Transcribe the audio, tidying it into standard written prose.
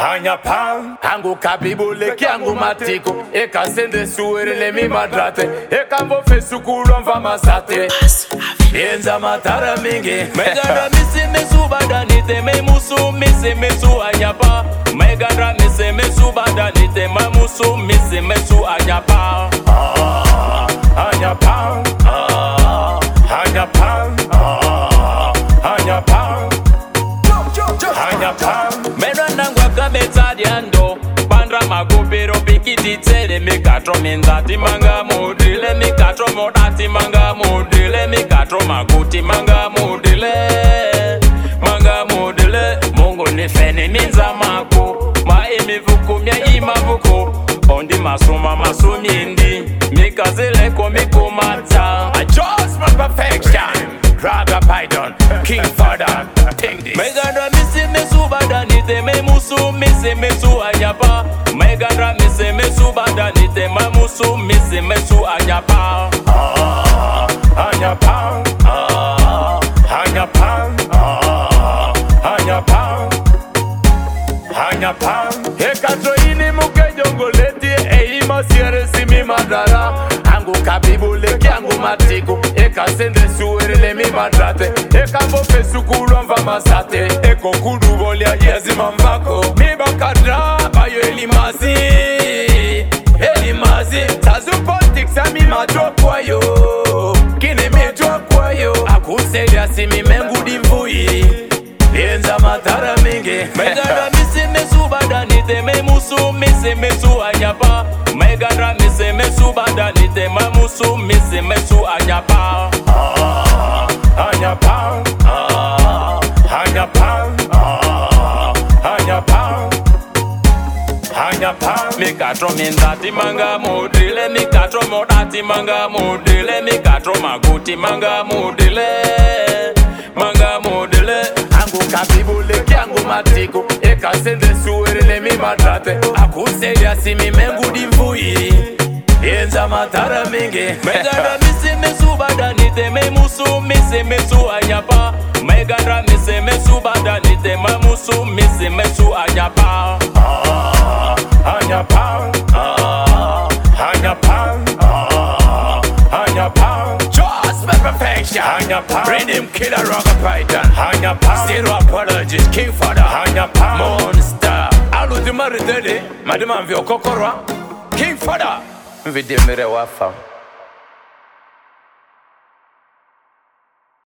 Hanya pam, angu kabibule kiangu matiko. Eka sende suere le mi madrate. Eka mbo fesukulu mva masate. Yenza matara mingi. Megara misi mesu badanite me musu misi mesu anyapa. Megara misi mesu badanite me musu misi mesu anyapa. Hanya pam, hanya pam, hanya pam, hanya pam. Merandangwa kabeta diando. Pandra magopero pikiti tsele mikatro minzati manga mudile mikatro modati manga mudile mikatro maguti manga mudile Mungu nifene minza mako ma emivuko mya imavuko ondi masuma masumindi mikazele ko mikomata Adjustment perfection. Raga Python, King Father, think this. Megara misi mesu badanite me musu misi mesu anyapa. Megara misi mesu badanite me musu misi mesu anyapa. Hanya pam, hanya pam, hanya pam, hanya pam. Ekatro ini muke jongoleti eima siere simi madara. Angu kabibule kiangu matiko. Eka sende suere le mi madrate. Eka mbo fesukulu mva masate. Eko kudu volia yezi mamvako. Mi bakadra bayo elimazi. Elimazi tazu politics a mi madropwa yo. Kine mi dropwa yo. Akuselia simi mengu dimvui. Yenza matara mingi. Megara misi mesu badanite me musu misi mesu anyapa. Megara misi mesu badanite me musu misi mesu anyapa. Hanya pam, hanya pam, hanya pam, hanya pam. Mikatro minzati manga mudile mikatro modati manga mudile mikatro maguti manga mudile Angu kabibule kiangu matiko. Eka sende suere le mi madrate. Akuselia simi mengu dimvui. Yenza matara mingi. Megara misi mesu badanite me musu misi mesu anyapa. Megara misi mesu badanite me musu misi mesu anyapa. Hanya pam, hanya pam, hanya pam. Just perfection. Hanya pam. Rhythm killer Raga Python. Hanya pam. Zero apologies. King Father. Hanya pam. Monster. Alu di maridele. Madama mvyo kokorwa. King Father. Mvide mere wafa.